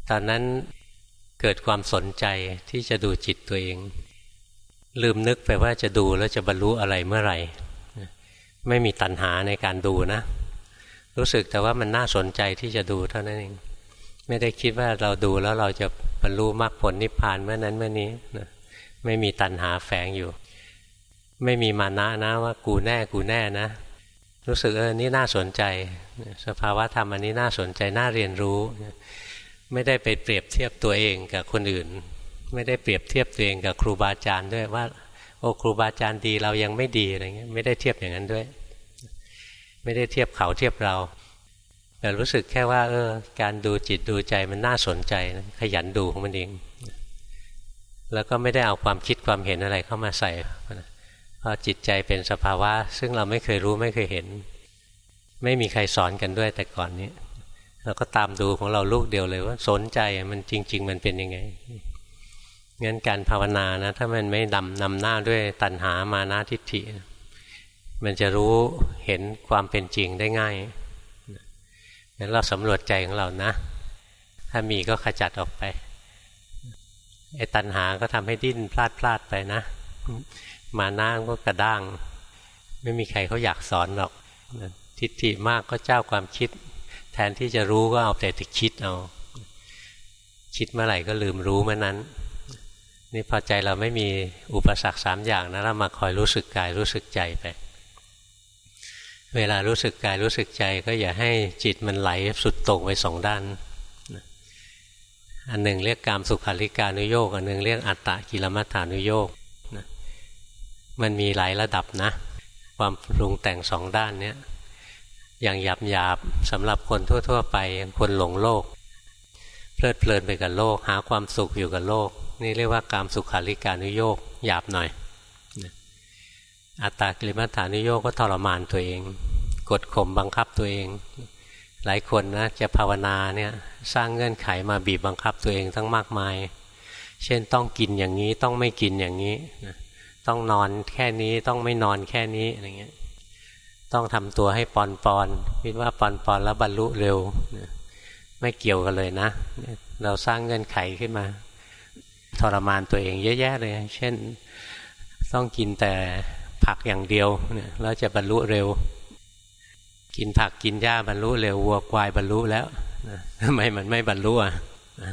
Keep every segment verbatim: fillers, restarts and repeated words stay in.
ตอนนั้นเกิดความสนใจที่จะดูจิตตัวเองลืมนึกไปว่าจะดูแล้วจะบรรลุอะไรเมื่อไหร่ไม่มีตัณหาในการดูนะรู้สึกแต่ว่ามันน่าสนใจที่จะดูเท่านั้นเองไม่ได้คิดว่าเราดูแล้วเราจะบรรลุมรรคผลนิพพานเมื่อนั้นเมื่อนี้นะไม่มีตัณหาแฝงอยู่ไม่มีมานะนะว่ากูแน่กูแน่นะรู้สึกเออนี่น่าสนใจสภาวะธรรมอันนี้น่าสนใจน่าเรียนรู้ไม่ได้ไปเปรียบเทียบตัวเองกับคนอื่นไม่ได้เปรียบเทียบตัวเองกับครูบาอาจารย์ด้วยว่าโอ้ครูบาอาจารย์ดีเรายังไม่ดีอะไรเงี้ยไม่ได้เทียบอย่างนั้นด้วยไม่ได้เทียบเขาเทียบเราแต่รู้สึกแค่ว่าเออการดูจิตดูใจมันน่าสนใจขยันดูของมันเองแล้วก็ไม่ได้เอาความคิดความเห็นอะไรเข้ามาใส่เพราะจิตใจเป็นสภาวะซึ่งเราไม่เคยรู้ไม่เคยเห็นไม่มีใครสอนกันด้วยแต่ก่อนนี้เราก็ตามดูของเราลูกเดียวเลยว่าสนใจมันจริงๆมันเป็นยังไงงั้นการภาวนานะถ้ามันไม่ดำนำหน้าด้วยตัณหามานะทิฏฐิมันจะรู้เห็นความเป็นจริงได้ง่ายงั้นเราสำรวจใจของเรานะถ้ามีก็ขจัดออกไปไอ้ตัณหาก็ทำให้ดิ้นพลาดพลาดไปนะมานะก็กระด้างไม่มีใครเขาอยากสอนหรอกทิฏฐิมากก็เจ้าความคิดแทนที่จะรู้ก็เอาแต่ติคิดเอาคิดเมื่อไหร่ก็ลืมรู้เมื่อนั้นนี่พอใจเราไม่มีอุปสรรคสามอย่างนะเรามาคอยรู้สึกกายรู้สึกใจไปเวลารู้สึกกายรู้สึกใจก็อย่าให้จิตมันไหลสุดโต่งไปสองด้านอันหนึ่งเรียกกามสุขาริการุโยคอันหนึ่งเรียกอัตตกิลมัฏฐานุโยคมันมีหลายระดับนะความปรุงแต่งสองด้านเนี้ยอย่างหยาบหยาบสำหรับคนทั่วๆไปอย่างคนหลงโลกเพลิดเพลินไปกับโลกหาความสุขอยู่กับโลกนี่เรียกว่ากามสุขาริการุโยคหยาบหน่อยอัตตกิลมัฏฐานุโยคก็ทรมานตัวเองกดข่มบังคับตัวเองหลายคนนะจะภาวนาเนี่ยสร้างเงื่อนไขมาบีบบังคับตัวเองทั้งมากมายเช่นต้องกินอย่างนี้ต้องไม่กินอย่างนี้ต้องนอนแค่นี้ต้องไม่นอนแค่นี้อะไรเงี้ยต้องทำตัวให้ปอนปอนคิดว่าปอนปอนแล้วบรรลุเร็วไม่เกี่ยวกันเลยนะเราสร้างเงื่อนไขขึ้นมาทรมานตัวเองเยอะแยะเลยเช่นต้องกินแต่ผักอย่างเดียวเนี่ยแล้วจะบรรลุเร็วกินผักกินหญ้าบรรลุเร็ววัวควายบรรลุแล้วทำไมมันไม่บรรลุอ่ะ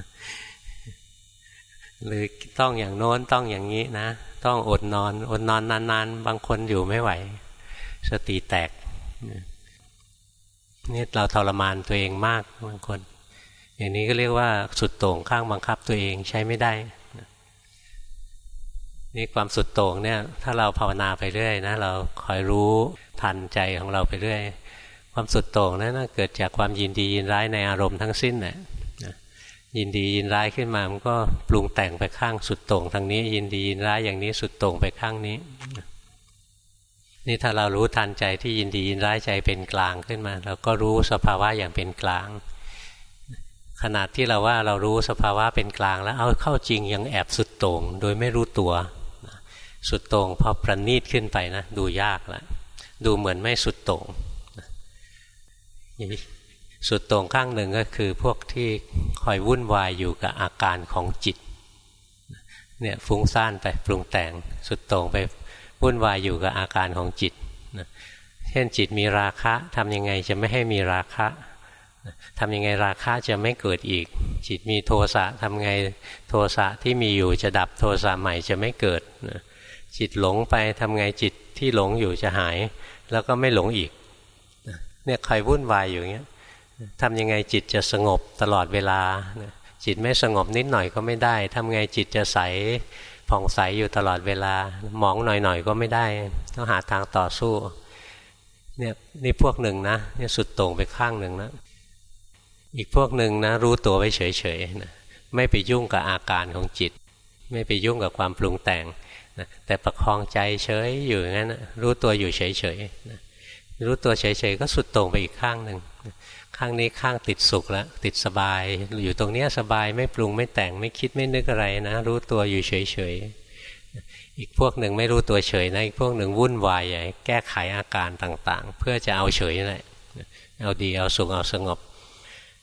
หรือต้องอย่างโน้นต้องอย่างนี้นะต้องอดนอนอดนอนนานๆบางคนอยู่ไม่ไหวสติแตกนี่เราทรมานตัวเองมากบางคนอย่างนี้ก็เรียกว่าสุดโต่งข้างบังคับตัวเองใช้ไม่ได้นี่ความสุดโต่งเนี่ยถ้าเราภาวนาไปเรื่อยนะเราคอยรู้ทันใจของเราไปเรื่อยความสุดโต่งนั้นเกิดจากความยินดียินร้ายในอารมณ์ทั้งสิ้นน่ะยินดียินร้ายขึ้นมามันก็ปรุงแต่งไปข้างสุดโต่งทางนี้ยินดียินร้ายอย่างนี้สุดโต่งไปข้างนี้นี่ถ้าเรารู้ทันใจที่ยินดียินร้ายใจเป็นกลางขึ้นมาเราก็รู้สภาวะอย่างเป็นกลางขนาดที่เราว่าเรารู้สภาวะเป็นกลางแล้วเอาเข้าจริงยังแอบสุดโต่งโดยไม่รู้ตัวสุดโต่งพอประณีตขึ้นไปนะดูยากแล้วดูเหมือนไม่สุดโต่งสุดโต่งข้างหนึ่งก็คือพวกที่คอยวุ่นวายอยู่กับอาการของจิตเนี่ยฟุ้งซ่านไปปรุงแต่งสุดโต่งไปวุ่นวายอยู่กับอาการของจิตเช่นจิตมีราคะทำยังไงจะไม่ให้มีราคะทำยังไงราคะจะไม่เกิดอีกจิตมีโทสะทำไงโทสะที่มีอยู่จะดับโทสะใหม่จะไม่เกิดจิตหลงไปทำไงจิตที่หลงอยู่จะหายแล้วก็ไม่หลงอีกเนี่ยใครวุ่นวายอยู่อย่างเงี้ยทำยังไงจิตจะสงบตลอดเวลาจิตไม่สงบนิดหน่อยก็ไม่ได้ทำไงจิตจะใสผ่องใสอยู่ตลอดเวลามองหน่อยๆก็ไม่ได้ต้องหาทางต่อสู้เนี่ยนี่พวกหนึ่งนะเนี่ยสุดโต่งไปข้างหนึ่งนะอีกพวกหนึ่งนะรู้ตัวไว้เฉยๆนะไม่ไปยุ่งกับอาการของจิตไม่ไปยุ่งกับความปรุงแต่งนะแต่ประคองใจเฉยอยู่อย่างนั้นนะรู้ตัวอยู่เฉยๆนะรู้ตัวเฉยๆก็สุดโต่งไปอีกข้างหนึ่งข้างนี้ข้างติดสุขแล้วติดสบายอยู่ตรงนี้สบายไม่ปรุงไม่แต่งไม่คิดไม่นึกอะไรนะรู้ตัวอยู่เฉยๆอีกพวกหนึ่งไม่รู้ตัวเฉยนะอีกพวกหนึ่งวุ่นวายใหญ่แก้ไขอาการต่างๆเพื่อจะเอาเฉยนั่นแหละเอาดีเอาสุขเอาสงบ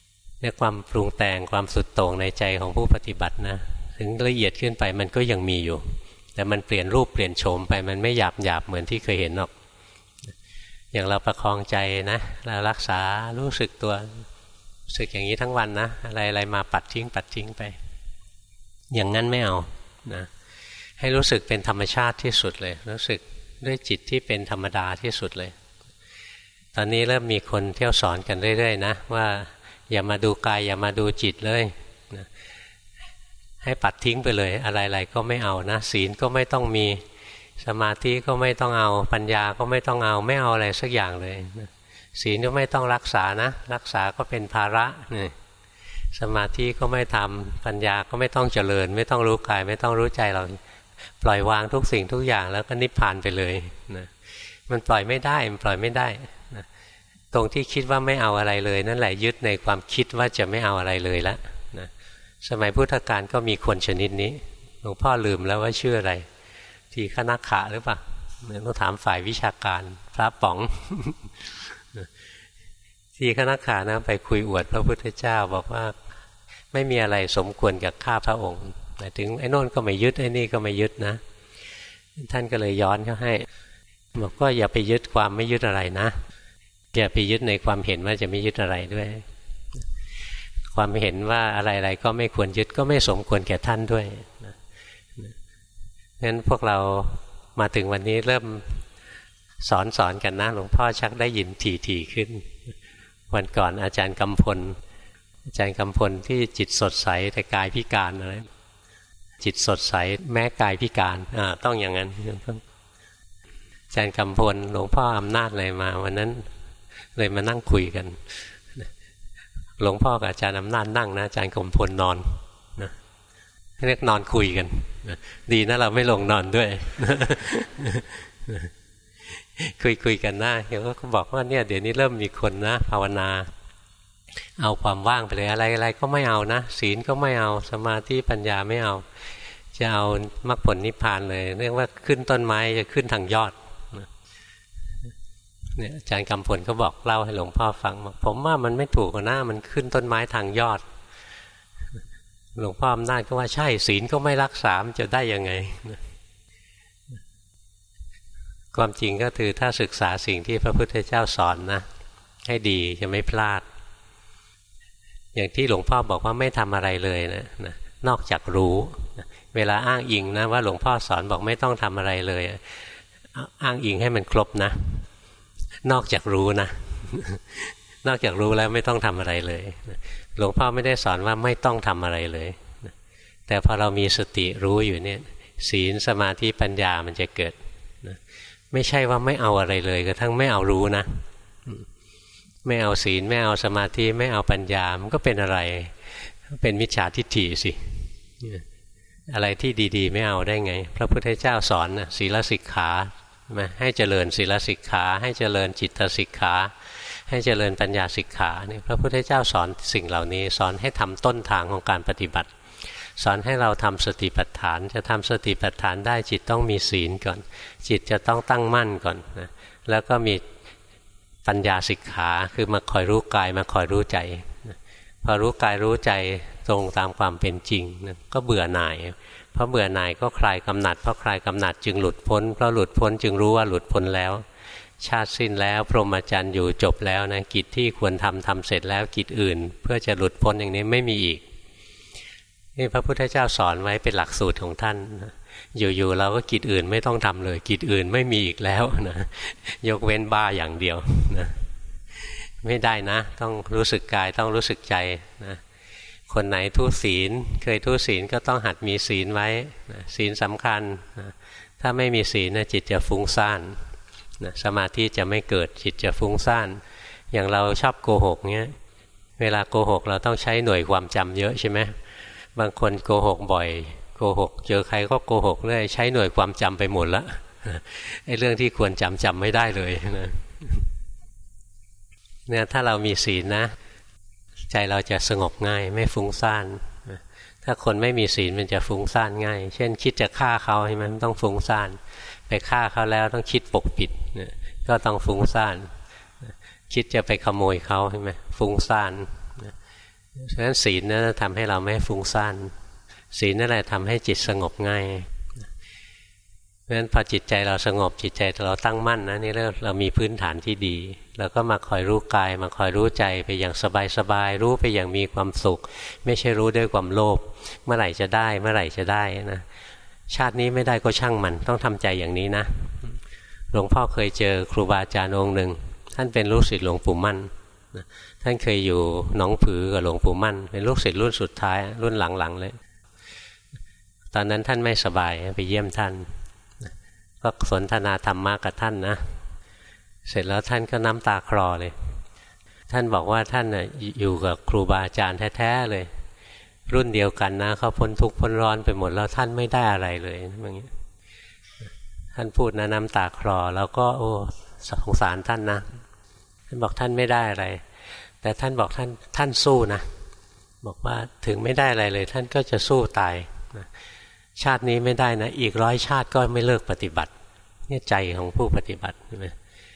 ในความปรุงแต่งความสุดโต่งในใจของผู้ปฏิบัตินะถึงละเอียดขึ้นไปมันก็ยังมีอยู่แต่มันเปลี่ยนรูปเปลี่ยนโฉมไปมันไม่หยาบหยาบเหมือนที่เคยเห็นหรอกอย่างเราประคองใจนะเรารักษารู้สึกตัวรู้สึกอย่างนี้ทั้งวันนะอะไรอะไรมาปัดทิ้งปัดทิ้งไปอย่างนั้นไม่เอานะให้รู้สึกเป็นธรรมชาติที่สุดเลยรู้สึกด้วยจิตที่เป็นธรรมดาที่สุดเลยตอนนี้เริ่มมีคนเที่ยวสอนกันเรื่อยๆนะว่าอย่ามาดูกายอย่ามาดูจิตเลยนะให้ปัดทิ้งไปเลยอะไรๆก็ไม่เอานะศีลก็ไม่ต้องมีสมาธิก็ไม่ต้องเอาปัญญาก็ไม่ต้องเอาไม่เอาอะไรสักอย่างเลยนะศีลก็ไม่ต้องรักษานะรักษาก็เป็นภาระนี่สมาธิก็ไม่ทำปัญญาก็ไม่ต้องเจริญไม่ต้องรู้กายไม่ต้องรู้ใจเราปล่อยวางทุกสิ่งทุกอย่างแล้วก็นิพพานไปเลยนะมันปล่อยไม่ได้มันปล่อยไม่ได้นะตรงที่คิดว่าไม่เอาอะไรเลยนั่นแหละยึดในความคิดว่าจะไม่เอาอะไรเลยละนะสมัยพุทธกาลก็มีคนชนิดนี้หลวงพ่อลืมแล้วว่าชื่ออะไรทีฆนักขะหรือเปล่าต้องถามฝ่ายวิชาการพระป๋องทีฆนักขะนะไปคุยอวดพระพุทธเจ้าบอกว่าไม่มีอะไรสมควรกับข้าพระองค์หมายถึงไอ้โน่นก็ไม่ยึดไอ้นี่ก็ไม่ยึดนะท่านก็เลยย้อนเขาให้บอกก็อย่าไปยึดความไม่ยึดอะไรนะอย่าไปยึดในความเห็นว่าจะไม่ยึดอะไรด้วยความเห็นว่าอะไรๆก็ไม่ควรยึดก็ไม่สมควรแก่ท่านด้วยงั้นพวกเรามาถึงวันนี้เริ่มสอนสอนกันนะหลวงพ่อชักได้ยินถี่ๆขึ้นวันก่อนอาจารย์กำพลอาจารย์กำพลที่จิตสดใสแต่กายพิการอะไรจิตสดใสแม้กายพิการอ่าต้องอย่างนั้นอาจารย์กำพลหลวงพ่ออำนาจเลยมาวันนั้นเลยมานั่งคุยกันหลวงพ่อกับอาจารย์อำนาจนั่งนะอาจารย์กำพลนอนนะเรียกนอนคุยกันดีนะเราไม่ลงนอนด้วย คุยคุยกันนะเขาก็บอกว่าเนี่ยเดี๋ยวนี้เริ่มมีคนนะภาวนาเอาความว่างไปเลยอะไรอะไรก็ไม่เอานะศีลก็ไม่เอาสมาธิปัญญาไม่เอาจะเอามรรคผลนิพพานเลยเรียกว่าขึ้นต้นไม้จะขึ้นทางยอดเนี่ยอาจารย์กำพลก็บอกเล่าให้หลวงพ่อฟังผมว่ามันไม่ถูกนะมันขึ้นต้นไม้ทางยอดหลวงพ่ออำนาจก็ว่าใช่ศีลก็ไม่รักษามันจะได้ยังไงความจริงก็คือถ้าศึกษาสิ่งที่พระพุทธเจ้าสอนนะให้ดีจะไม่พลาดอย่างที่หลวงพ่อบอกว่าไม่ทำอะไรเลยนะนะนอกจากรู้นะเวลาอ้างอิงนะว่าหลวงพ่อสอนบอกไม่ต้องทำอะไรเลยอ้างอิงให้มันครบนะนอกจากรู้นะ นอกจากรู้แล้วไม่ต้องทำอะไรเลยหลวงพ่อไม่ได้สอนว่าไม่ต้องทำอะไรเลยแต่พอเรามีสติรู้อยู่เนี่ยศีลสมาธิปัญญามันจะเกิดไม่ใช่ว่าไม่เอาอะไรเลยกระทั่งไม่เอารู้นะไม่เอาศีลไม่เอาสมาธิไม่เอาปัญญามันก็เป็นอะไรเป็นมิจฉาทิฏฐิสิอะไรที่ดีๆไม่เอาได้ไงพระพุทธเจ้าสอนนะศีลสิกขาให้เจริญศีลสิกขาให้เจริญจิตสิกขาให้เจริญปัญญาสิกขานี่พระพุทธเจ้าสอนสิ่งเหล่านี้สอนให้ทำต้นทางของการปฏิบัติสอนให้เราทำสติปัฏฐานจะทำสติปัฏฐานได้จิตต้องมีศีลก่อนจิตจะต้องตั้งมั่นก่อนนะแล้วก็มีปัญญาสิกขาคือมาคอยรู้กายมาคอยรู้ใจนะพอรู้กายรู้ใจตรงตามความเป็นจริงนะก็เบื่อหน่ายเพราะเบื่อหน่ายก็คลายกำหนัดเพราะคลายกำหนัดจึงหลุดพ้นเพราะหลุดพ้นจึงรู้ว่าหลุดพ้นแล้วชาติสิ้นแล้วพรหมจรรย์อยู่จบแล้วนะกิจที่ควรทำทำเสร็จแล้วกิจอื่นเพื่อจะหลุดพ้นอย่างนี้ไม่มีอีกนี่พระพุทธเจ้าสอนไว้เป็นหลักสูตรของท่านอยู่ๆเราก็กิจอื่นไม่ต้องทำเลยกิจอื่นไม่มีอีกแล้วนะยกเว้นบ้าอย่างเดียวนะไม่ได้นะต้องรู้สึกกายต้องรู้สึกใจนะคนไหนทุศีลเคยทุศีลก็ต้องหัดมีศีลไว้นะศีลสำคัญนะถ้าไม่มีศีลนะจิตจะฟุ้งซ่านนะสมาธิจะไม่เกิดจิตจะฟุ้งซ่านอย่างเราชอบโกหกเงี้ยเวลาโกหกเราต้องใช้หน่วยความจำเยอะใช่ไหมบางคนโกหกบ่อยโกหกเจอใครก็โกหกเรื่อยใช้หน่วยความจำไปหมดละไอ้เรื่องที่ควรจำจำไม่ได้เลยนะเนี่ยถ้าเรามีศีลนะใจเราจะสงบง่ายไม่ฟุ้งซ่านถ้าคนไม่มีศีลมันจะฟุ้งซ่านง่ายเช่นคิดจะฆ่าเขาใช่ไหมมันต้องฟุ้งซ่านไปฆ่าเขาแล้วต้องคิดปกปิดก็ต้องฟุ้งซ่านคิดจะไปขโมยเขาใช่ไหมฟุ้งซ่านฉะนั้นศีลนั่นทำให้เราไม่ฟุ้งซ่านศีลนั่นแหละทำให้จิตสงบง่ายเพราะฉะนั้นพอจิตใจเราสงบจิตใจเราตั้งมั่นนะนี่เราเรามีพื้นฐานที่ดีเราก็มาคอยรู้กายมาคอยรู้ใจไปอย่างสบายๆรู้ไปอย่างมีความสุขไม่ใช่รู้ด้วยความโลภเมื่อไหร่จะได้เมื่อไหร่จะได้นะชาตินี้ไม่ได้ก็ช่างมันต้องทำใจอย่างนี้นะหลวงพ่อเคยเจอครูบาอาจารย์องค์หนึ่งท่านเป็นลูกศิษย์หลวงปู่มั่นท่านเคยอยู่หนองผือกับหลวงปู่มั่นเป็นลูกศิษย์รุ่นสุดท้ายรุ่นหลังๆเลยตอนนั้นท่านไม่สบายไปเยี่ยมท่านก็สนทนาธรรมะกับท่านนะเสร็จแล้วท่านก็น้ำตาคลอเลยท่านบอกว่าท่านอยู่กับครูบาอาจารย์แท้ๆเลยรุ่นเดียวกันนะเขาพ้นทุกข์พ้นร้อนไปหมดแล้วท่านไม่ได้อะไรเลยอย่างนี้ท่านพูดนะน้ำตาคลอแล้วก็โอ้สงสารท่านนะท่านบอกท่านไม่ได้อะไรแต่ท่านบอกท่านท่านสู้นะบอกว่าถึงไม่ได้อะไรเลยท่านก็จะสู้ตายนะชาตินี้ไม่ได้นะอีกร้อยชาติก็ไม่เลิกปฏิบัตินี่ใจของผู้ปฏิบัติใช่ไหม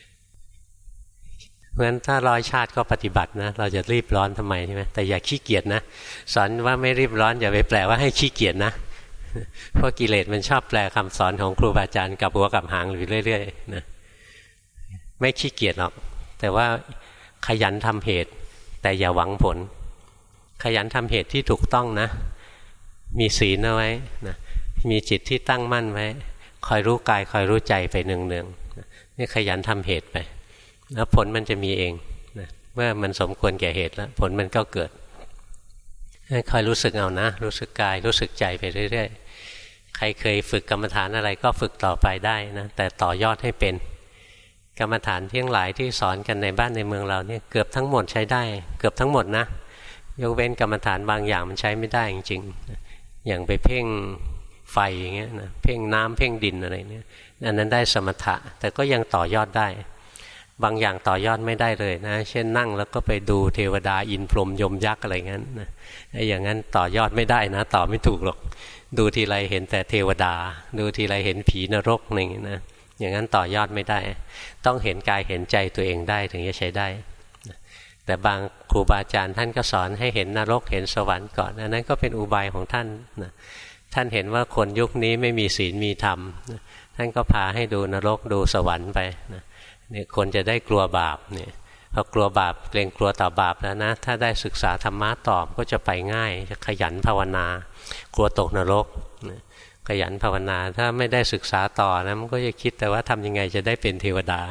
เพราะฉะนั้นถ้าร้อยชาติก็ปฏิบัตินะเราจะรีบร้อนทำไมใช่ไหมแต่อย่าขี้เกียจนะสอนว่าไม่รีบร้อนอย่าไปแปลว่าให้ขี้เกียจนะเพราะกิเลสมันชอบแปลคำสอนของครูบาอาจารย์กับหัวกับหางอยู่เรื่อยๆนะไม่ขี้เกียจหรอกแต่ว่าขยันทำเหตุแต่อย่าหวังผลขยันทำเหตุที่ถูกต้องนะมีศีลเอาไว้นะมีจิตที่ตั้งมั่นไว้คอยรู้กายคอยรู้ใจไปเนืองๆนี่ขยันทำเหตุไปแล้วผลมันจะมีเองนะเมื่อมันสมควรแก่เหตุแล้วผลมันก็เกิดให้คอยรู้สึกเอานะรู้สึกกายรู้สึกใจไปเรื่อยๆใครเคยฝึกกรรมฐานอะไรก็ฝึกต่อไปได้นะแต่ต่อยอดให้เป็นกรรมฐานที่ทั้งหลายที่สอนกันในบ้านในเมืองเราเนี่ยเกือบทั้งหมดใช้ได้เกือบทั้งหมดนะยกเว้นกรรมฐานบางอย่างมันใช้ไม่ได้จริงๆอย่างไปเพ่งไฟอย่างเงี้ยนะเพ่งน้ำเพ่งดินอะไรเนี่ยอันนั้นได้สมถะแต่ก็ยังต่อยอดได้บางอย่างต่อยอดไม่ได้เลยนะเช่นนั่งแล้วก็ไปดูเทวดาอินพรหมยมยักษ์อะไรงั้นนะไอ้อย่างนั้นต่อยอดไม่ได้นะต่อไม่ถูกหรอกดูทีไรเห็นแต่เทวดาดูทีไรเห็นผีนรกอะไรอย่างนี้นะอย่างนั้นต่อยอดไม่ได้ต้องเห็นกายเห็นใจตัวเองได้ถึงจะใช้ได้แต่บางครูบาอาจารย์ท่านก็สอนให้เห็นนรกเห็นสวรรค์ก่อนอันนั้นก็เป็นอุบายของท่านนะท่านเห็นว่าคนยุคนี้ไม่มีศีลมีธรรมนะท่านก็พาให้ดูนรกดูสวรรค์ไปนะเนี่ยคนจะได้กลัวบาปเนี่ยพอกลัวบาปเกรงกลัวต่อบาปแล้วนะถ้าได้ศึกษาธรรมะต่อก็จะไปง่ายจะขยันภาวนากลัวตกนรกนะขยันภาวนาถ้าไม่ได้ศึกษาต่อนะมันก็จะคิดแต่ว่าทำยังไงจะได้เป็นเทวดา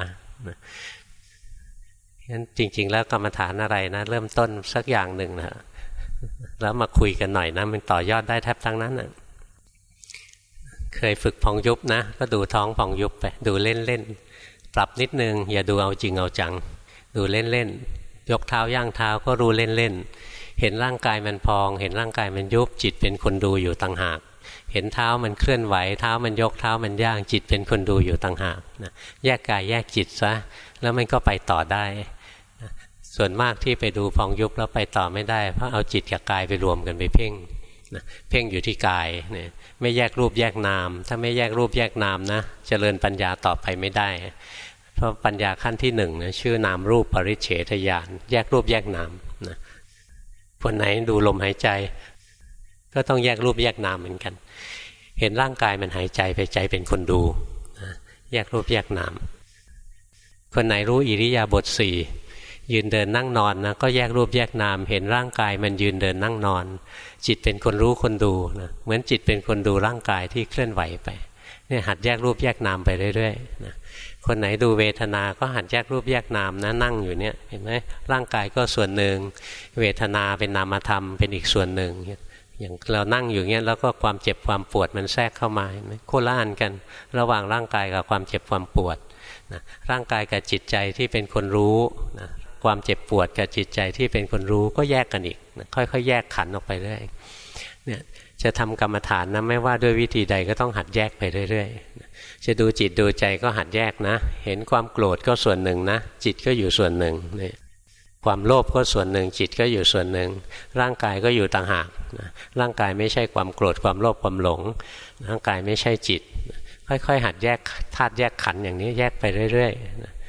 งั้นจริงๆแล้วกรรมฐานอะไรนะเริ่มต้นสักอย่างหนึ่งนะแล้วมาคุยกันหน่อยนะมันต่อยอดได้แทบทั้งนั้นนะเคยฝึกพองยุบนะก็ดูท้องพองยุบไปดูเล่นๆปรับนิดนึงอย่าดูเอาจริงเอาจังดูเล่นๆยกเท้าย่างเท้าก็รู้เล่นๆเห็นร่างกายมันพองเห็นร่างกายมันยุบจิตเป็นคนดูอยู่ต่างหากเห็นเท้ามันเคลื่อนไหวเท้ามันยกเท้ามันย่างจิตเป็นคนดูอยู่ต่างหากนะแยกกายแยกจิตซะแล้วมันก็ไปต่อได้นะส่วนมากที่ไปดูพองยุบแล้วไปต่อไม่ได้เพราะเอาจิตกับกายไปรวมกันไปเพ่งนะเพ่งอยู่ที่กายเนี่ยไม่แยกรูปแยกนามถ้าไม่แยกรูปแยกนามนะเจริญปัญญาต่อไปไม่ได้เพราะปัญญาขั้นที่หนึ่งนะชื่อนามรูปปริเฉทญาณแยกรูปแยกนามนะคนไหนดูลมหายใจก็ต้องแยกรูปแยกนามเหมือนกันเห็นร่างกายมันหายใจไปใจเป็นคนดูนะแยกรูปแยกนามคนไหนรู้อิริยาบถสี่ยืนเดินนั่งนอนนะก็แยกรูปแยกนามเห็นร่างกายมันยืนเดินนั่งนอนจิตเป็นคนรู้คนดูนะเหมือนจิตเป็นคนดูร่างกายที่เคลื่อนไหวไปเนี่ยหัดแยกรูปแยกนามไปเรื่อยๆนะคนไหนดูเวทนาก็หัดแยกรูปแยกนามนะนั่งอยู่เนี่ยเห็นไหมร่างกายก็ส่วนหนึ่งเวทนาเป็นนามธรรมเป็นอีกส่วนหนึ่งอย่างเรานั่งอยู่เงี้ยแล้วก็ความเจ็บความปวดมันแทรกเข้ามาเห็นไหมโคละอันกันระหว่างร่างกายกับความเจ็บความปวดนะร่างกายกับจิตใจที่เป็นคนรู้นะความเจ็บปวดกับจิตใจที่เป็นคนรู้ก็แยกกันอีกนะค่อยๆแยกขันออกไปเรื่อยเนี่ยจะทำกรรมฐานนะไม่ว่าด้วยวิธีใดก็ต้องหัดแยกไปเรื่อยๆจะดูจิตดูใจก็หัดแยกนะเห็นความโกรธก็ส่วนหนึ่งนะจิตก็อยู่ส่วนหนึ่งเนี่ยความโลภก็ส่วนหนึ่งจิตก็อยู่ส่วนหนึ่งร่างกายก็อยู่ต่างหากนะร่างกายไม่ใช่ความโกรธความโลภความหลงร่างกายไม่ใช่จิตค่อยๆหัดแยกธาตุแยกขันธ์อย่างนี้แยกไปเรื่อยๆนะ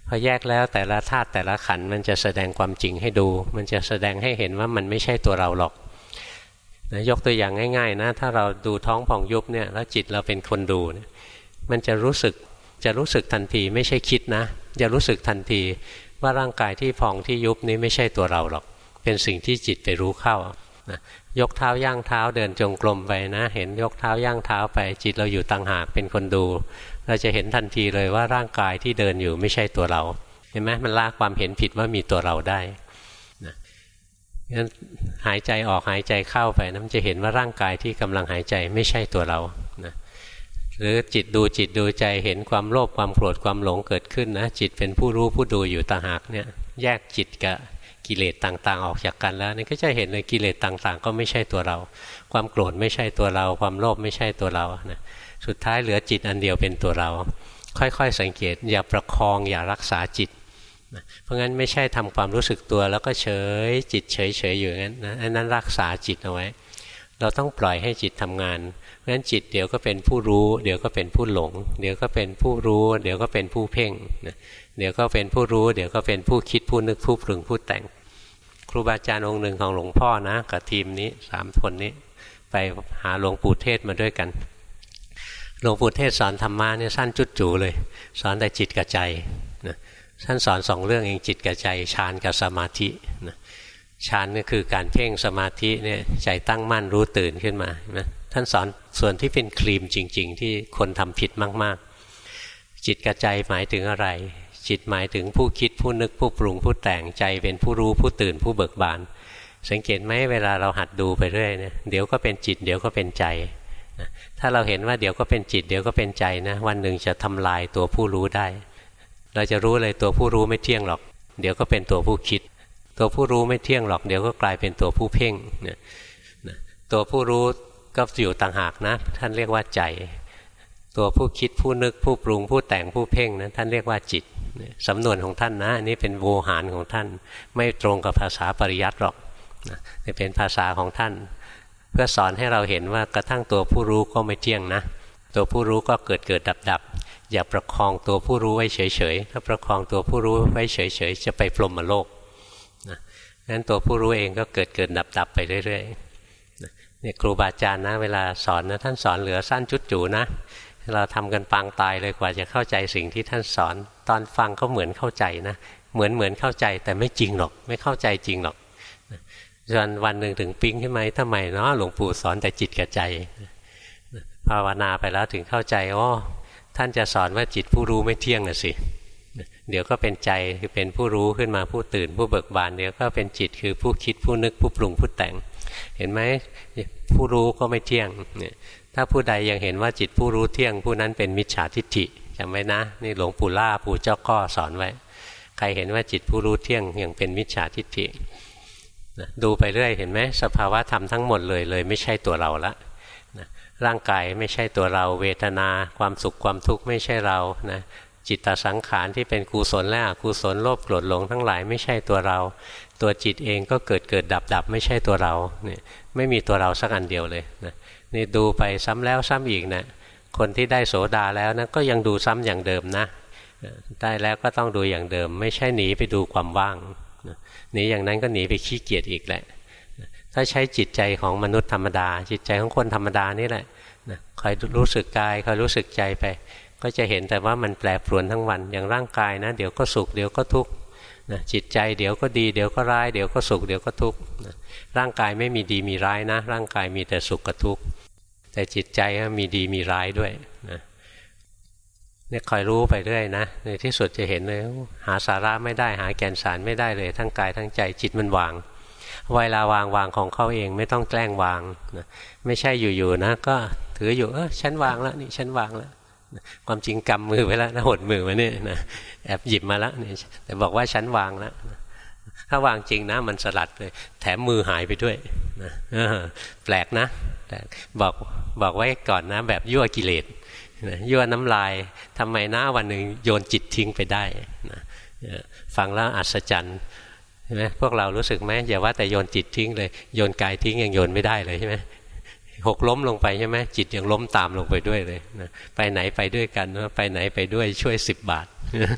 พอแยกแล้วแต่ละธาตุแต่ละขันธ์มันจะแสดงความจริงให้ดูมันจะแสดงให้เห็นว่ามันไม่ใช่ตัวเราหรอกนะยกตัวอย่างง่ายๆนะถ้าเราดูท้องผ่องยุบเนี่ยแล้วจิตเราเป็นคนดูเนี่ยมันจะรู้สึกจะรู้สึกทันทีไม่ใช่คิดนะจะรู้สึกทันทีว่าร่างกายที่พองที่ยุบนี้ไม่ใช่ตัวเราหรอกเป็นสิ่งที่จิตไปรู้เข้านะยกเท้าย่างเท้าเดินจงกรมไปนะเห็นยกเท้าย่างเท้าไปจิตเราอยู่ต่างหากเป็นคนดูเราจะเห็นทันทีเลยว่าร่างกายที่เดินอยู่ไม่ใช่ตัวเราเห็นไหมมันละความเห็นผิดว่ามีตัวเราได้นะงั้นหายใจออกหายใจเข้าไปนะมันจะเห็นว่าร่างกายที่กำลังหายใจไม่ใช่ตัวเรานะหรือจิตดูจิตดูใจเห็นความโลภความโกรธความหลงเกิดขึ้นนะจิตเป็นผู้รู้ผู้ดูอยู่ต่างหากเนี่ยแยกจิตกับกิเลสต่างๆออกจากกันแล้วนี่ก็จะเห็นเลยกิเลสต่างๆก็ไม่ใช่ตัวเราความโกรธไม่ใช่ตัวเราความโลภไม่ใช่ตัวเรานะสุดท้ายเหลือจิตอันเดียวเป็นตัวเราค่อยๆสังเกตอย่าประคองอย่ารักษาจิตนะเพราะงั้นไม่ใช่ทำความรู้สึกตัวแล้วก็เฉยจิตเฉยๆอยู่งั้นนะอันนั้นรักษาจิตเอาไว้เราต้องปล่อยให้จิตทำงานเพราะฉะนั้นจิตเดี๋ยวก็เป็นผู้รู้เดี๋ยวก็เป็นผู้หลงเดี๋ยวก็เป็นผู้รู้เดี๋ยวก็เป็นผู้เพ่งนะเดี๋ยวก็เป็นผู้รู้เดี๋ยวก็เป็นผู้คิดผู้นึกผู้ปรุงผู้แต่งครูบาอาจารย์องค์หนึ่งของหลวงพ่อนะกับทีมนี้สามคนนี้ไปหาหลวงปู่เทศมาด้วยกันหลวงปู่เทศสอนธรรมะเนี่ยสั้นจุดจูเลยสอนแต่จิตกับใจนะท่านสอนสองเรื่องเองจิตกับใจฌานกับสมาธินะฌานก็คือการเพ่งสมาธิเนี่ยใจตั้งมั่นรู้ตื่นขึ้นมานะท่านสอนส่วนที่เป็นครีมจริงๆที่คนทำผิดมากๆจิตกับใจหมายถึงอะไรจิตหมายถึงผู้คิดผู้นึกผู้ปรุงผู้แต่งใจเป็นผู้รู้ผู้ตื่นผู้เบิกบานสังเกตไหมเวลาเราหัดดูไปเรื่อยเนี่ยเดี๋ยวก็เป็นจิตเดี๋ยวก็เป็นใจนะถ้าเราเห็นว่าเดี๋ยวก็เป็นจิตเดี๋ยวก็เป็นใจนะวันหนึ่งจะทำลายตัวผู้รู้ได้เราจะรู้เลยตัวผู้รู้ไม่เที่ยงหรอกเดี๋ยวก็เป็นตัวผู้คิดตัวผู้รู้ไม่เที่ยงหรอกเดี๋ยวก็กลายเป็นตัวผู้เพ่งนะตัวผู้รู้ก็อยู่ต่างหากนะท่านเรียกว่าใจตัวผู้คิดผู้นึกผู้ปรุงผู้แต่งผู้เพ่งนะท่านเรียกว่าจิตสำนวนของท่านนะอันนี้เป็นโวหารของท่านไม่ตรงกับภาษาปริยัติหรอกนะแต่เป็นภาษาของท่านเพื่อสอนให้เราเห็นว่ากระทั่งตัวผู้รู้ก็ไม่เที่ยงนะตัวผู้รู้ก็เกิดเกิดดับดับอย่าประคองตัวผู้รู้ไว้เฉยๆถ้าประคองตัวผู้รู้ไว้เฉยๆจะไปพรหมโลกนะงั้นตัวผู้รู้เองก็เกิดเกิดดับดับไปเรื่อยๆนะเนี่ยครูบาอาจารย์นะเวลาสอนนะท่านสอนเหลือสั้นจุดจูนะเราทำกันปางตายเลยกว่าจะเข้าใจสิ่งที่ท่านสอนตอนฟังก็เหมือนเข้าใจนะเหมือนเหมือนเข้าใจแต่ไม่จริงหรอกไม่เข้าใจจริงหรอกจนวันหนึ่งถึงปิ๊งขึ้นมาทำไมเนาะหลวงปู่สอนแต่จิตกับใจภาวนาไปแล้วถึงเข้าใจอ๋อท่านจะสอนว่าจิตผู้รู้ไม่เที่ยงน่ะสิเดี๋ยวก็เป็นใจคือเป็นผู้รู้ขึ้นมาผู้ตื่นผู้เบิกบานเดี๋ยวก็เป็นจิตคือผู้คิดผู้นึกผู้ปรุงผู้แต่งเห็นไหมผู้รู้ก็ไม่เที่ยงเนี่ยถ้าผู้ใดยังเห็นว่าจิตผู้รู้เที่ยงผู้นั้นเป็นมิจฉาทิฏฐิจำไว้นะนี่หลวงปู่ล่าปู่เจ้าก้อสอนไว้ใครเห็นว่าจิตผู้รู้เที่ยงยังเป็นมิจฉาทิฏฐินะดูไปเรื่อยเห็นไหมสภาวะธรรมทั้งหมดเลยเลยไม่ใช่ตัวเราละนะร่างกายไม่ใช่ตัวเราเวทนาความสุขความทุกข์ไม่ใช่เรานะจิตตสังขารที่เป็นกุศลและอกุศลโลภโกรธหลงทั้งหลายไม่ใช่ตัวเราตัวจิตเองก็เกิดเกิดดับดับไม่ใช่ตัวเราเนี่ยไม่มีตัวเราสักอันเดียวเลยนะนี่ดูไปซ้ำแล้วซ้ำอีกนะคนที่ได้โสดาแล้วนะก็ยังดูซ้ำอย่างเดิมนะได้แล้วก็ต้องดูอย่างเดิมไม่ใช่หนีไปดูความว่างหนีอย่างนั้นก็หนีไปขี้เกียจอีกแหละถ้าใช้จิตใจของมนุษย์ธรรมดาจิตใจของคนธรรมดานี่แหละคอยรู้สึกกายคอยรู้สึกใจไปก็จะเห็นแต่ว่ามันแปรปรวนทั้งวันอย่างร่างกายนะเดี๋ยวก็สุขเดี๋ยวก็ทุกข์นะจิตใจเดี๋ยวก็ดีเดี๋ยวก็ร้ายเดี๋ยวก็สุขเดี๋ยวก็ทุกข์นะร่างกายไม่มีดีมีร้ายนะร่างกายมีแต่สุขกับทุกข์แต่จิตใจมีดีมีร้ายด้วยนะเนี่ยคอยรู้ไปเรื่อยนะในที่สุดจะเห็นเลยหาสาระไม่ได้หาแก่นสารไม่ได้เลยทั้งกายทั้งใจจิตมันวางเวลาวางวางของเขาเองไม่ต้องแกล้งวางนะไม่ใช่อยู่ๆนะก็ถืออยู่เออฉันวางแล้วนี่ฉันวางแล้วความจริงกำมือไว้แล้วนะหดมือมาเนี่ยนะแอบหยิบมาแล้วนี่แต่บอกว่าฉันวางแล้วถ้าวางจริงนะมันสลัดเลยแถมมือหายไปด้วยนะแปลกนะแต่บอกบอกไว้ก่อนนะแบบยั่วกิเลสนะยั่วน้ำลายทำไมนะวันหนึ่งโยนจิตทิ้งไปได้นะฟังแล้วอัศจรรย์ใช่ไหมพวกเรารู้สึกไหมอย่าว่าแต่โยนจิตทิ้งเลยโยนกายทิ้งยังโยนไม่ได้เลยใช่ไหมหกล้มลงไปใช่ไหมจิตยังล้มตามลงไปด้วยเลยนะไปไหนไปด้วยกันไปไหนไปด้วยช่วยสิบบาท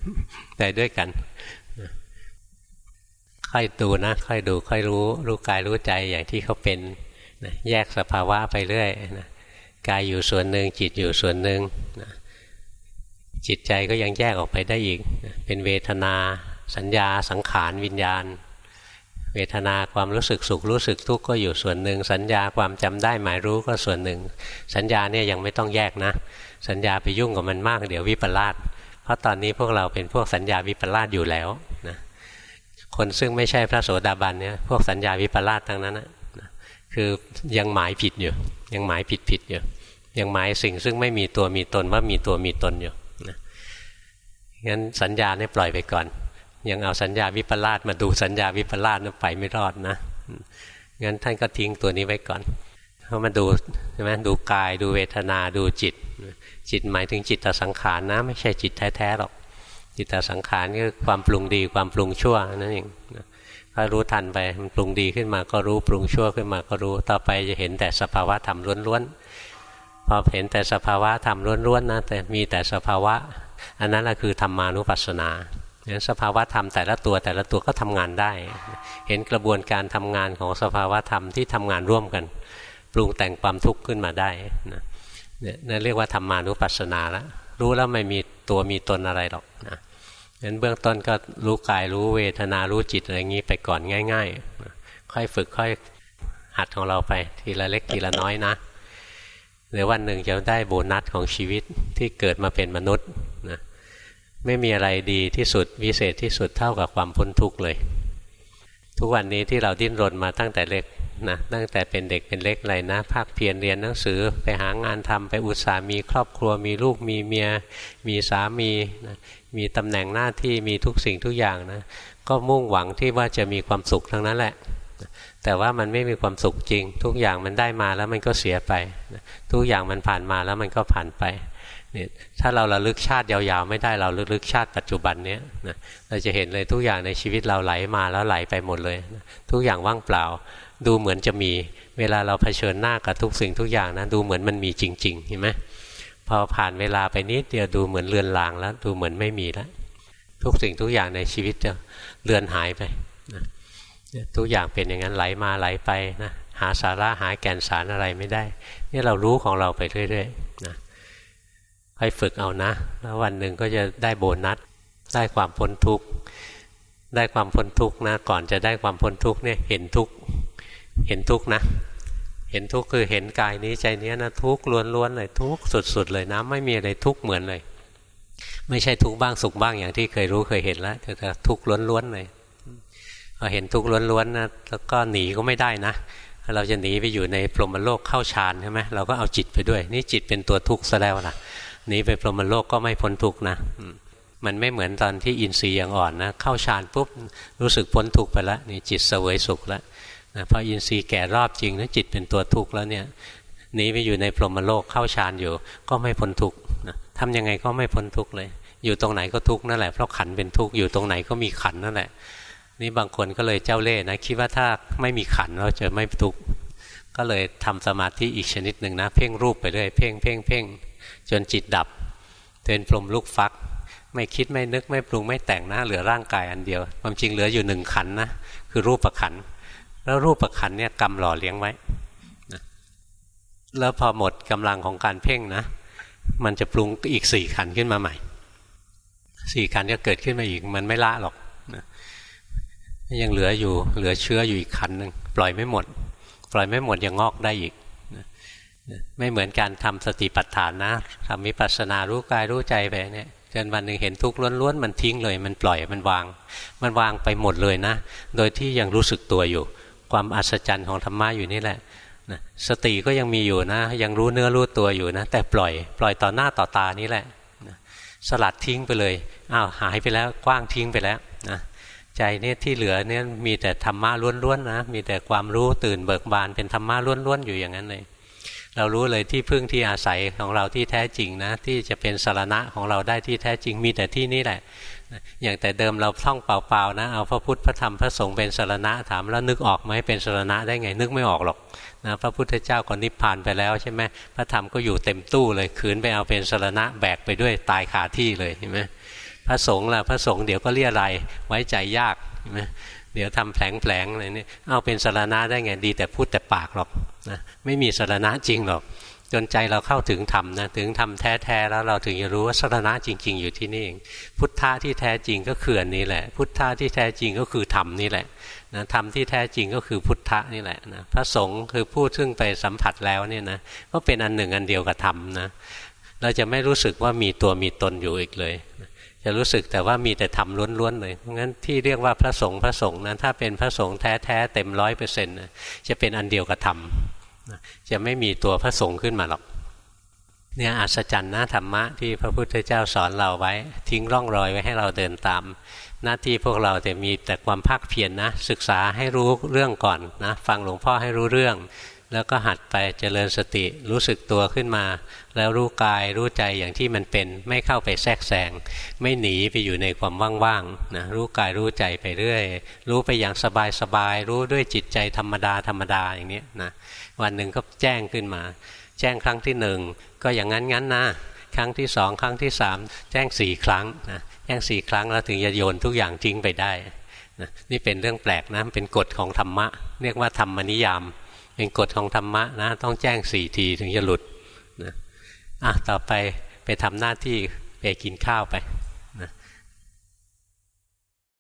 ไปด้วยกันค่อยดูนะค่อยดูค่อยรู้รู้กายรู้ใจอย่างที่เขาเป็นนะแยกสภาวะไปเรื่อยนะกายอยู่ส่วนหนึ่งจิตอยู่ส่วนหนึ่งนะจิตใจก็ยังแยกออกไปได้อีกนะเป็นเวทนาสัญญาสังขารวิญญาณเวทนาความรู้สึกสุขรู้สึกทุกข์ก็อยู่ส่วนหนึ่งสัญญาความจำได้หมายรู้ก็ส่วนหนึ่งสัญญาเนี่ยยังไม่ต้องแยกนะสัญญาไปยุ่งกับมันมากเดี๋ยววิปลาสเพราะตอนนี้พวกเราเป็นพวกสัญญาวิปลาสอยู่แล้วนะคนซึ่งไม่ใช่พระโสดาบันเนี่ยพวกสัญญาวิปลาสทั้งนั้นนะคือยังหมายผิดอยู่ยังหมายผิดผิดอยู่ยังหมายสิ่งซึ่งไม่มีตัวมีตนว่ามีตัวมีตนอยู่นะงั้นสัญญาเนี่ยปล่อยไปก่อนยังเอาสัญญาวิปลาสมาดูสัญญาวิปลาสนั้นไปไม่รอดนะงั้นท่านก็ทิ้งตัวนี้ไว้ก่อนเพราะมาดูใช่ไหมดูกายดูเวทนาดูจิตจิตหมายถึงจิตตสังขารนะไม่ใช่จิตแท้ๆหรอกจิตตสังขารคือความปรุงดีความปรุงชั่วนั่นเองถ้ารู้ทันไปมันปรุงดีขึ้นมาก็รู้ปรุงชั่วขึ้นมาก็รู้ต่อไปจะเห็นแต่สภาวะธรรมล้วนๆพอเห็นแต่สภาวะธรรมล้วนๆนะแต่มีแต่สภาวะอันนั้นแหละคือธรรมานุปัสสนาเนี่ยสภาวะธรรมแต่ละตัวแต่ละตัวก็ทำงานได้เห็นกระบวนการทำงานของสภาวะธรรมที่ทำงานร่วมกันปรุงแต่งความทุกข์ขึ้นมาได้นะเนี่ยนั่นเรียกว่าธรรมานุปัสสนาแล้วรู้แล้วไม่มีตัวมีตนอะไรหรอกนะงั้นเบื้องต้นก็รู้กายรู้เวทนารู้จิตอะไรอย่างนี้ไปก่อนง่ายๆนะค่อยฝึกค่อยหัดของเราไปทีละเล็กทีละน้อยนะเดี๋ยววันหนึ่งจะได้โบนัสของชีวิตที่เกิดมาเป็นมนุษย์นะไม่มีอะไรดีที่สุดวิเศษที่สุดเท่ากับความพ้นทุกข์เลยทุกวันนี้ที่เราดิ้นรนมาตั้งแต่เล็กนะตั้งแต่เป็นเด็กเป็นเล็กอะไรนะภาคเพียรเรียนหนังสือไปหางานทำไปอุตส่าห์มีครอบครัวมีลูกมีเมียมีสามีนะมีตำแหน่งหน้าที่มีทุกสิ่งทุกอย่างนะก็มุ่งหวังที่ว่าจะมีความสุขทั้งนั้นแหละแต่ว่ามันไม่มีความสุขจริงทุกอย่างมันได้มาแล้วมันก็เสียไปทุกอย่างมันผ่านมาแล้วมันก็ผ่านไปเนี่ยถ้าเราระลึกชาติยาวๆไม่ได้เราระลึกชาติปัจจุบันเนี้ยนะเราจะเห็นเลยทุกอย่างในชีวิตเราไหลมาแล้วไหลไปหมดเลยนะทุกอย่างว่างเปล่าดูเหมือนจะมีเวลาเราเผชิญหน้ากับทุกสิ่งทุกอย่างนะดูเหมือนมันมีจริงๆเห็นไหมพอผ่านเวลาไปนิดเดียวดูเหมือนเลือนลางแล้วดูเหมือนไม่มีแล้วทุกสิ่งทุกอย่างในชีวิตจะเลือนหายไปนะทุกอย่างเป็นอย่างนั้นไหลมาไหลไปนะหาสาระหาแก่นสารอะไรไม่ได้นี่เรารู้ของเราไปเรื่อยๆนะค่อยฝึกเอานะแล้ววันหนึ่งก็จะได้โบนัสได้ความพ้นทุกข์ได้ความพ้นทุกข์นะก่อนจะได้ความพ้นทุกข์เนี่ยเห็นทุกข์เห็นทุกข์นะเห็นทุกข์คือเห็นกายนี้ใจนี้นะทุกข์ล้วนๆเลยทุกข์สุดๆเลยนะไม่มีอะไรทุกข์เหมือนเลยไม่ใช่ทุกข์บ้างสุขบ้างอย่างที่เคยรู้เคยเห็นแล้วแต่ทุกข์ล้วนๆเลยพอเห็นทุกข์ล้วนๆนะแล้วก็หนีก็ไม่ได้นะเราจะหนีไปอยู่ในพรหมโลกเข้าฌานใช่ไหมเราก็เอาจิตไปด้วยนี่จิตเป็นตัวทุกข์ซะแล้วนะหนีไปพรหมโลกก็ไม่พ้นทุกข์นะมันไม่เหมือนตอนที่อินทรีย์ยังอ่อนนะเข้าฌานปุ๊บรู้สึกพ้นทุกข์ไปแล้วนี่จิตเสวยสุขแล้วนะพออินทรีย์แก่รอบจริงนะจิตเป็นตัวทุกข์แล้วเนี่ยหนีไปอยู่ในพรหมโลกเข้าฌานอยู่ก็ไม่พ้นทุกข์นะทำยังไงก็ไม่พ้นทุกข์เลยอยู่ตรงไหนก็ทุกข์นั่นแหละเพราะขันเป็นทุกข์อยู่ตรงไหนก็มีขันนั่นแหละนี่บางคนก็เลยเจ้าเล่ห์นะคิดว่าถ้าไม่มีขันเราจะไม่ทุกข์ก็เลยทำสมาธิอีกชนิดหนึ่งนะเพ่งรูปไปเรื่อยเพ่งเพ่งเพ่งจนจิตดับเป็นพรหมลูกฟักไม่คิดไม่นึกไม่ปรุงไม่แต่งนะเหลือร่างกายอันเดียวความจริงเหลืออยู่หนึ่งขันนะคือรูปขันแล้วรูปขันเนี่ยกรรมหล่อเลี้ยงไว้นะแล้วพอหมดกำลังของการเพ่งนะมันจะปรุงอีกสี่ขันขึ้นมาใหม่สี่ขันก็เกิดขึ้นมาอีกมันไม่ละหรอกนะยังเหลืออยู่เหลือเชื้ออยู่อีกขันหนึ่งปล่อยไม่หมดปล่อยไม่หมดยังงอกได้อีกนะไม่เหมือนการทำสติปัฏฐานนะทำวิปัสสนารู้กายรู้ใจไปเนี่ยจนวันหนึ่งเห็นทุกข์ล้วนๆมันทิ้งเลยมันปล่อยมันวางมันวางไปหมดเลยนะโดยที่ยังรู้สึกตัวอยู่ความอัศจรรย์ของธรรมะอยู่นี่แหละนะสติก็ยังมีอยู่นะยังรู้เนื้อรู้ตัวอยู่นะแต่ปล่อยปล่อยต่อหน้าต่อตานี่แหละนะสลัดทิ้งไปเลยอ้าวหายไปแล้วกว้างทิ้งไปแล้วนะใจเนี่ยที่เหลือเนี่ยมีแต่ธรรมะล้วนๆนะมีแต่ความรู้ตื่นเบิกบานเป็นธรรมะล้วนๆอยู่อย่างนั้นเลยเรารู้เลยที่พึ่งที่อาศัยของเราที่แท้จริงนะที่จะเป็นสรณะของเราได้ที่แท้จริงมีแต่ที่นี่แหละอย่างแต่เดิมเราท่องเปล่าๆนะเอาพระพุทธพระธรรมพระสงฆ์เป็นสรณะถามแล้วนึกออกไหมเป็นสรณะได้ไงนึกไม่ออกหรอกนะพระพุทธเจ้าก็นิพพานไปแล้วใช่ไหมพระธรรมก็อยู่เต็มตู้เลยขืนไปเอาเป็นสรณะแบกไปด้วยตายคาที่เลยเห็นไหมพระสงฆ์ล่ะพระสงฆ์เดี๋ยวก็เรียอะไรไว้ใจยากใช่ไหมเดี๋ยวทำแผลงๆอะไรนี่เอาเป็นสรณะได้ไงดีแต่พูดแต่ปากหรอกนะไม่มีสรณะจริงหรอกจนใจเราเข้าถึงธรรมนะถึงธรรมแท้ๆแล้วเราถึงจะรู้ว่าสรณะจริงๆอยู่ที่นี่เองพุทธะที่แท้จริงก็คืออันนี้แหละพุทธะที่แท้จริงก็คือธรรมนี่แหละนะธรรมที่แท้จริงก็คือพุทธะนี่แหละนะพระสงฆ์คือผู้ซึ่งไปสัมผัสแล้วเนี่ยนะก็เป็นอันหนึ่งอันเดียวกับธรรมนะเราจะไม่รู้สึกว่ามีตัวมีตนอยู่อีกเลยจะรู้สึกแต่ว่ามีแต่ธรรมล้วนๆเลยเพราะงั้นที่เรียกว่าพระสงฆ์พระสงฆ์นั้นถ้าเป็นพระสงฆ์แท้ๆเต็มร้อยเปอร์เซ็นต์จะเป็นอันเดียวกับธรรมจะไม่มีตัวพระสงฆ์ขึ้นมาหรอกเนี่ยอัศจรรย์นะธรรมะที่พระพุทธเจ้าสอนเราไว้ทิ้งร่องรอยไว้ให้เราเดินตามหน้าที่พวกเราแต่มีแต่ความภาคเพียร นะศึกษาให้รู้เรื่องก่อนนะฟังหลวงพ่อให้รู้เรื่องแล้วก็หัดไปเจริญสติรู้สึกตัวขึ้นมาแล้วรู้กายรู้ใจอย่างที่มันเป็นไม่เข้าไปแทรกแซงไม่หนีไปอยู่ในความว่างๆนะรู้กายรู้ใจไปเรื่อยรู้ไปอย่างสบายๆรู้ด้วยจิตใจธรรมดาธรรมดาอย่างนี้นะวันหนึ่งก็แจ้งขึ้นมาแจ้งครั้งที่หนึ่งก็อย่างนั้นงั้นนะครั้งที่สองครั้งที่สามแจ้งสี่ครั้งนะแจ้งสี่ครั้งแล้วถึงจะโยนทุกอย่างทิ้งไปได้นะนี่เป็นเรื่องแปลกนะเป็นกฎของธรรมะเรียกว่าธรรมนิยามเป็นกฎของธรรมะนะต้องแจ้งสี่ทีถึงจะหลุดนะอ่ะต่อไปไปทำหน้าที่ไปกินข้าวไป